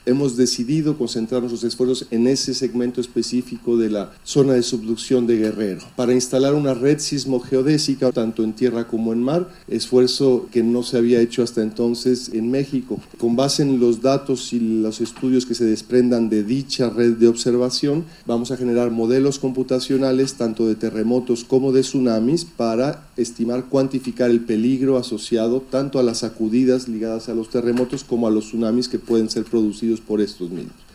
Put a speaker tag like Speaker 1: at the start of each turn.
Speaker 1: hemos decidido concentrar nuestros esfuerzos en ese segmento específico de la zona de subducción de Guerrero, para instalar una red sismogeodésica tanto en tierra como en mar, esfuerzo que no se había hecho hasta entonces en México. Con base en los datos y los estudios que se desprendan de dicha red de observación, vamos a generar modelos computacionales tanto de terremotos como de tsunamis para estimar, cuantificar el peligro asociado tanto a las sacudidas ligadas a los terremotos como a los tsunamis que pueden ser producidos por estos mismos.